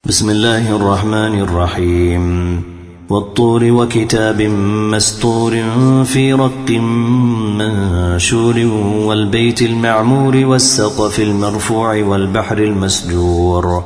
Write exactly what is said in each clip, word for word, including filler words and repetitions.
بسم الله الرحمن الرحيم والطور وكتاب مسطور في رق منشور والبيت المعمور والسقف المرفوع والبحر المسجور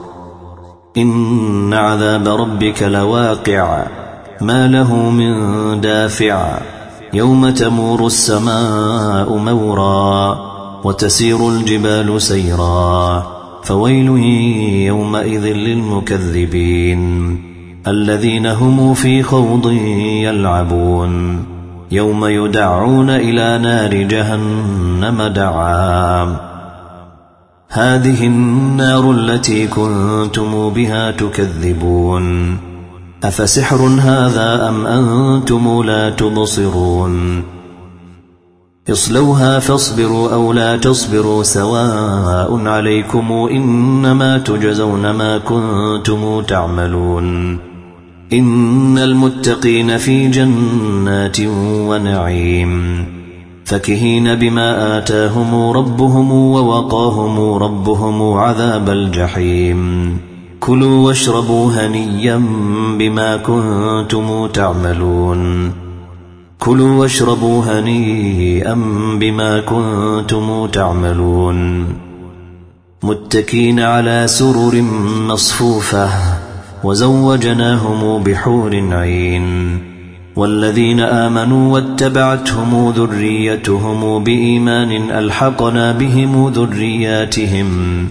إن عذاب ربك لواقع ما له من دافع يوم تمور السماء مورا وتسير الجبال سيرا فويل يومئذ للمكذبين الذين هم في خوض يلعبون يوم يدعون إلى نار جهنم دعا هذه النار التي كنتم بها تكذبون أفسحر هذا أم أنتم لا تبصرون اصلوها فاصبروا أو لا تصبروا سواء عليكم إنما تجزون ما كنتم تعملون إن المتقين في جنات ونعيم فكهين بما آتاهم ربهم ووقاهم ربهم عذاب الجحيم كلوا واشربوا هنيا بما كنتم تعملون كلوا واشربوا هنيئا بما كنتم تعملون متكين على سرر مصفوفة وزوجناهم بحور عين والذين آمنوا واتبعتهم ذريتهم بإيمان ألحقنا بهم ذرياتهم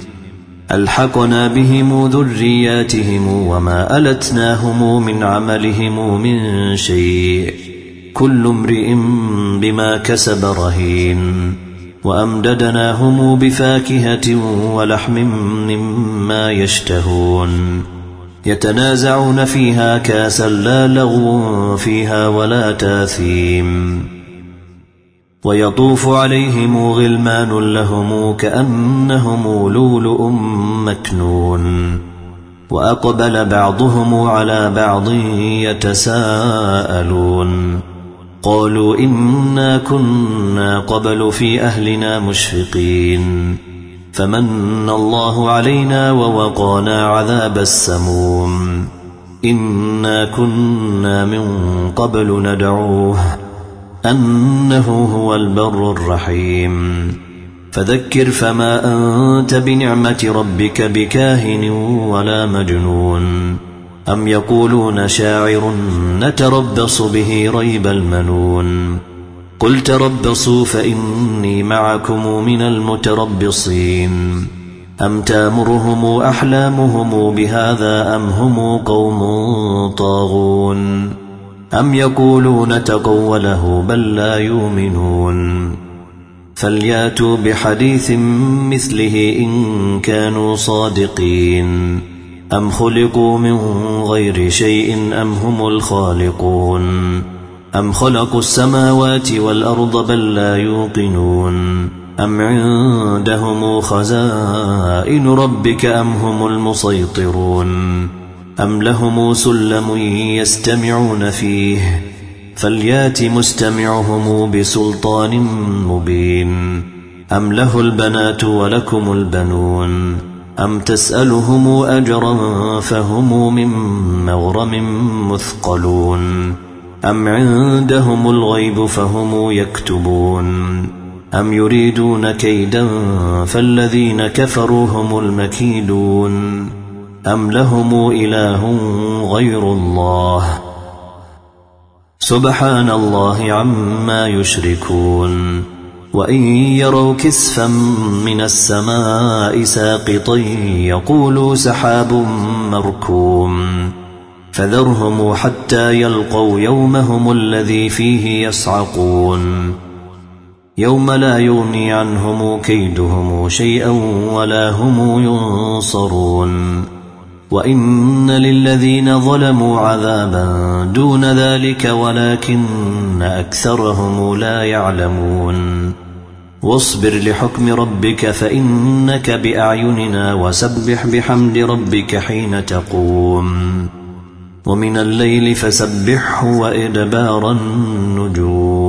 ألحقنا بهم ذرياتهم وما ألتناهم من عملهم من شيء كل امرئ بما كسب رهين وأمددناهم بفاكهة ولحم مما يشتهون يتنازعون فيها كاسا لا لغو فيها ولا تاثيم ويطوف عليهم غلمان لهم كأنهم لؤلؤ مكنون وأقبل بعضهم على بعض يتساءلون قالوا إنا كنا قبل في أهلنا مشفقين فمن الله علينا ووقانا عذاب السموم إنا كنا من قبل ندعوه أنه هو البر الرحيم فذكر فما أنت بنعمة ربك بكاهن ولا مجنون أم يقولون شاعر نتربص به ريب المنون قل تربصوا فإني معكم من المتربصين أم تامرهم أحلامهم بهذا أم هم قوم طاغون أم يقولون تقوله بل لا يؤمنون فلياتوا بحديث مثله إن كانوا صادقين أم خلقوا من غير شيء أم هم الخالقون أم خلقوا السماوات والأرض بل لا يوقنون أم عندهم خزائن ربك أم هم المسيطرون أم لهم سلم يستمعون فيه فليات مستمعهم بسلطان مبين أم له البنات ولكم البنون أم تسألهم أجرا فهم من مغرم مثقلون أم عندهم الغيب فهم يكتبون أم يريدون كيدا فالذين كفروا هم المكيدون أم لهم إله غير الله سبحان الله عما يشركون وإن يروا كسفا من السماء ساقطا يقولوا سحاب مركوم فذرهم حتى يلقوا يومهم الذي فيه يصعقون يوم لا يغني عنهم كيدهم شيئا ولا هم ينصرون وإن للذين ظلموا عذابا دون ذلك ولكن أكثرهم لا يعلمون واصبر لحكم ربك فإنك بأعيننا وسبح بحمد ربك حين تقوم ومن الليل فسبحه وإدبار النجوم